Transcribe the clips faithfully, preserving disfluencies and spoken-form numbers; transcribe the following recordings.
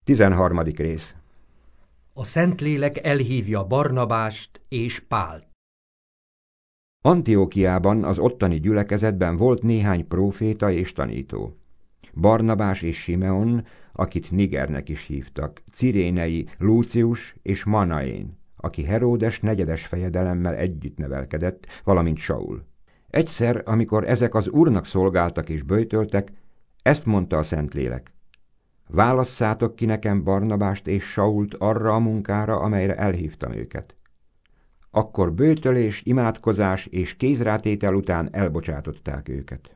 Tizenharmadik rész. A Szentlélek elhívja Barnabást és Pált. Antiókiában, az ottani gyülekezetben volt néhány próféta és tanító. Barnabás és Simeon, akit Nigernek is hívtak, Cirénei, Lúcius és Manaén, aki Heródes negyedes fejedelemmel együtt nevelkedett, valamint Saul. Egyszer, amikor ezek az Úrnak szolgáltak és böjtöltek, ezt mondta a Szentlélek: válasszátok ki nekem Barnabást és Sault arra a munkára, amelyre elhívtam őket. Akkor böjtölés, imádkozás és kézrátétel után elbocsátották őket.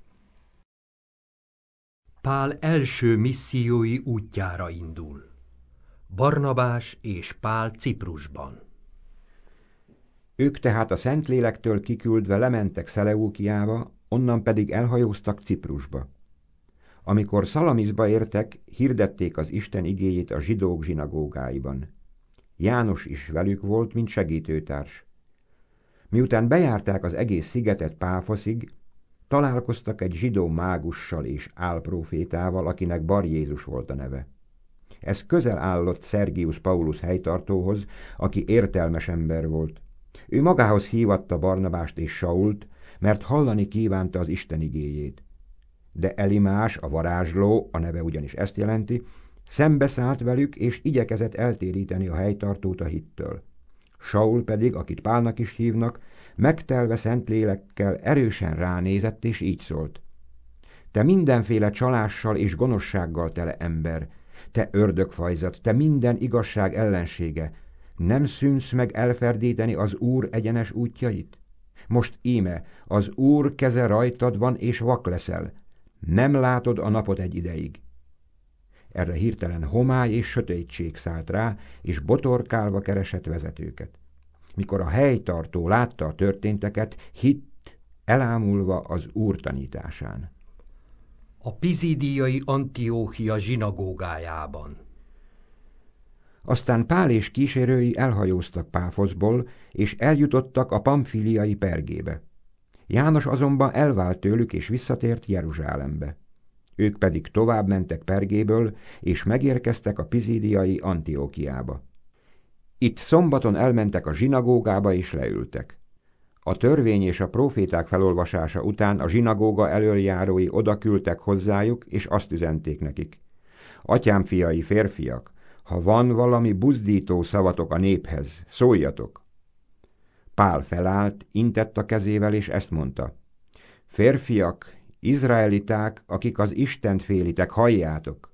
Pál első missziói útjára indul. Barnabás és Pál Ciprusban. Ők tehát a Szentlélektől kiküldve lementek Szeleukiába, onnan pedig elhajóztak Ciprusba. Amikor Szalamiszba értek, hirdették az Isten igéjét a zsidók zsinagógáiban. János is velük volt, mint segítőtárs. Miután bejárták az egész szigetet Páfoszig, találkoztak egy zsidó mágussal és álprofétával, akinek Bar Jézus volt a neve. Ez közel állott Szergius Paulus helytartóhoz, aki értelmes ember volt. Ő magához hívatta Barnabást és Sault, mert hallani kívánta az Isten igéjét. De Elimás, a varázsló, a neve ugyanis ezt jelenti, szembeszállt velük, és igyekezett eltéríteni a helytartót a hittől. Saul pedig, akit Pálnak is hívnak, megtelve Szentlélekkel erősen ránézett, és így szólt: te mindenféle csalással és gonoszsággal tele ember, te ördögfajzat, te minden igazság ellensége, nem szűnsz meg elferdíteni az Úr egyenes útjait? Most íme, az Úr keze rajtad van, és vak leszel, nem látod a napot egy ideig. Erre hirtelen homály és sötétség szállt rá, és botorkálva keresett vezetőket. Mikor a helytartó látta a történteket, hitt, elámulva az Úr tanításán. A pizidiai Antiókia zsinagógájában. Aztán Pál és kísérői elhajóztak Páfoszból, és eljutottak a pamfíliai Pergébe. János azonban elvált tőlük, és visszatért Jeruzsálembe. Ők pedig tovább mentek Pergéből, és megérkeztek a pizidiai Antiókiába. Itt szombaton elmentek a zsinagógába, és leültek. A törvény és a próféták felolvasása után a zsinagóga elöljárói odaküldtek hozzájuk, és azt üzenték nekik: atyám fiai, férfiak, ha van valami buzdító szavatok a néphez, szóljatok. Pál felállt, intett a kezével, és ezt mondta: férfiak, izraeliták, akik az Istent félitek, halljátok!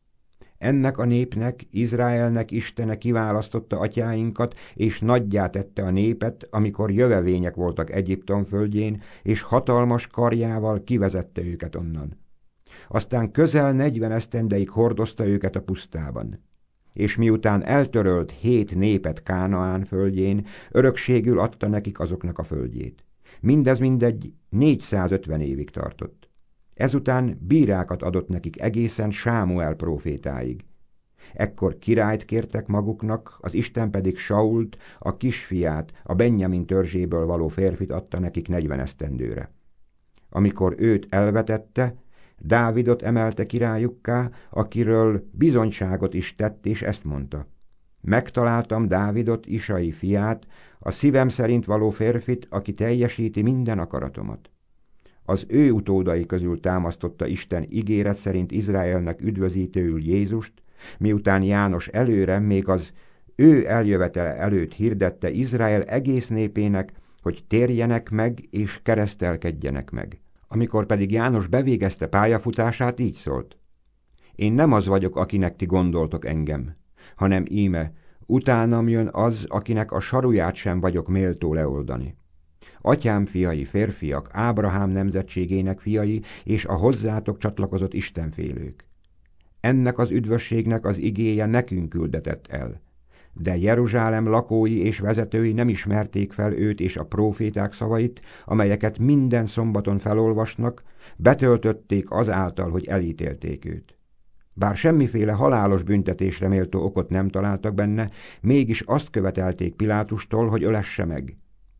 Ennek a népnek, Izraelnek Istene kiválasztotta atyáinkat, és nagyjá tette a népet, amikor jövevények voltak Egyiptom földjén, és hatalmas karjával kivezette őket onnan. Aztán közel negyven esztendeig hordozta őket a pusztában. És miután eltörölt hét népet Kánaán földjén, örökségül adta nekik azoknak a földjét. Mindez mindegy négyszázötven évig tartott. Ezután bírákat adott nekik egészen Sámuel prófétáig. Ekkor királyt kértek maguknak, az Isten pedig Sault, a kisfiát, a Benjamin törzséből való férfit adta nekik negyven esztendőre. Amikor őt elvetette, Dávidot emelte királyukká, akiről bizonyságot is tett, és ezt mondta: megtaláltam Dávidot, Isai fiát, a szívem szerint való férfit, aki teljesíti minden akaratomat. Az ő utódai közül támasztotta Isten ígéret szerint Izraelnek üdvözítőül Jézust, miután János előre, még az ő eljövetele előtt hirdette Izrael egész népének, hogy térjenek meg és keresztelkedjenek meg. Amikor pedig János bevégezte pályafutását, így szólt: én nem az vagyok, akinek ti gondoltok engem, hanem íme, utánam jön az, akinek a saruját sem vagyok méltó leoldani. Atyám fiai, férfiak, Ábrahám nemzetségének fiai, és a hozzátok csatlakozott istenfélők. Ennek az üdvösségnek az igéje nekünk küldetett el. De Jeruzsálem lakói és vezetői nem ismerték fel őt és a próféták szavait, amelyeket minden szombaton felolvasnak, betöltötték azáltal, hogy elítélték őt. Bár semmiféle halálos büntetésre méltó okot nem találtak benne, mégis azt követelték Pilátustól, hogy ölesse meg.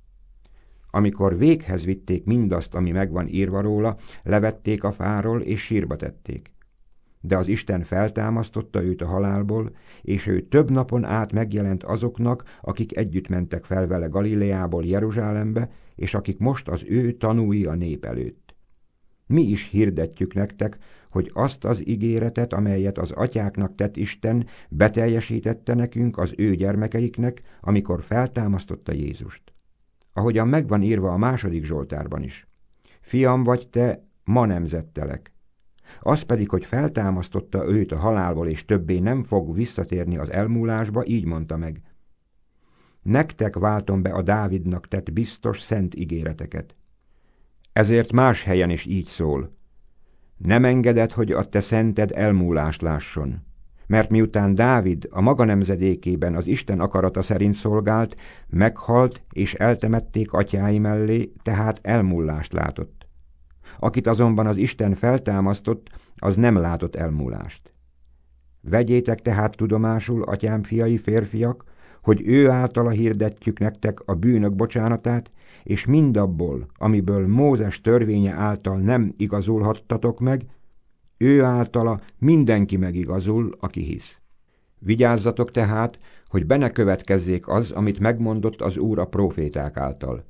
Amikor véghez vitték mindazt, ami megvan írva róla, levették a fáról és sírba tették. De az Isten feltámasztotta őt a halálból, és ő több napon át megjelent azoknak, akik együtt mentek fel vele Galileából Jeruzsálembe, és akik most az ő tanúi a nép előtt. Mi is hirdetjük nektek, hogy azt az ígéretet, amelyet az atyáknak tett Isten, beteljesítette nekünk, az ő gyermekeiknek, amikor feltámasztotta Jézust. Ahogyan megvan írva a második Zsoltárban is. Fiam vagy te, ma nemzettelek. Az pedig, hogy feltámasztotta őt a halálból, és többé nem fog visszatérni az elmúlásba, így mondta meg. Nektek váltom be a Dávidnak tett biztos szent ígéreteket. Ezért más helyen is így szól. Nem engeded, hogy a te szented elmúlást lásson. Mert miután Dávid a maga nemzedékében az Isten akarata szerint szolgált, meghalt és eltemették atyái mellé, tehát elmúlást látott. Akit azonban az Isten feltámasztott, az nem látott elmúlást. Vegyétek tehát tudomásul, atyám fiai férfiak, hogy ő általa hirdetjük nektek a bűnök bocsánatát, és mindabból, amiből Mózes törvénye által nem igazulhattatok meg, ő általa mindenki megigazul, aki hisz. Vigyázzatok tehát, hogy be ne következzék az, amit megmondott az Úr a próféták által.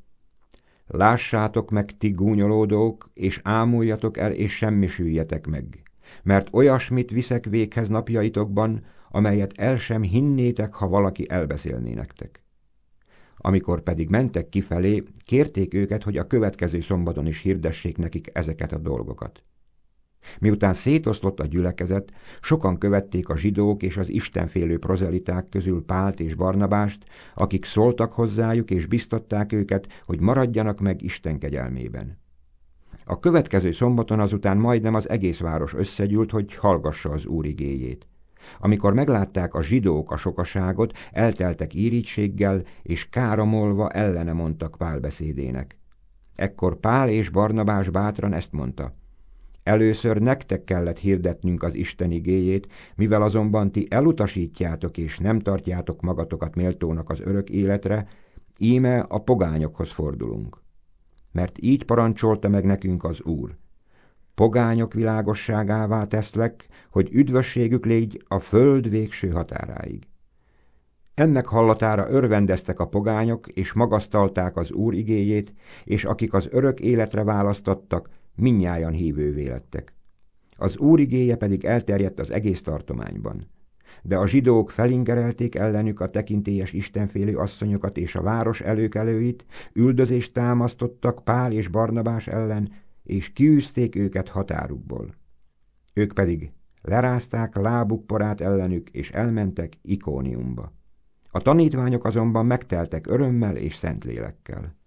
Lássátok meg, ti gúnyolódók, és ámuljatok el, és semmisüljetek meg, mert olyasmit viszek véghez napjaitokban, amelyet el sem hinnétek, ha valaki elbeszélné nektek. Amikor pedig mentek kifelé, kérték őket, hogy a következő szombaton is hirdessék nekik ezeket a dolgokat. Miután szétoszlott a gyülekezet, sokan követték a zsidók és az istenfélő prozeliták közül Pált és Barnabást, akik szóltak hozzájuk és biztatták őket, hogy maradjanak meg Isten kegyelmében. A következő szombaton azután majdnem az egész város összegyűlt, hogy hallgassa az Úr igéjét. Amikor meglátták a zsidók a sokaságot, elteltek írítséggel, és káromolva ellene mondtak Pál beszédének. Ekkor Pál és Barnabás bátran ezt mondta. Először nektek kellett hirdetnünk az Isten igéjét, mivel azonban ti elutasítjátok és nem tartjátok magatokat méltónak az örök életre, íme a pogányokhoz fordulunk. Mert így parancsolta meg nekünk az Úr. Pogányok világosságává teszlek, hogy üdvösségük légy a föld végső határáig. Ennek hallatára örvendeztek a pogányok, és magasztalták az Úr igéjét, és akik az örök életre választottak, mindnyájan hívővé lettek. Az Úr igéje pedig elterjedt az egész tartományban. De a zsidók felingerelték ellenük a tekintélyes istenfélő asszonyokat és a város előkelőit, üldözést támasztottak Pál és Barnabás ellen, és kiűzték őket határukból. Ők pedig lerázták lábuk porát ellenük, és elmentek Ikóniumba. A tanítványok azonban megteltek örömmel és szentlélekkel.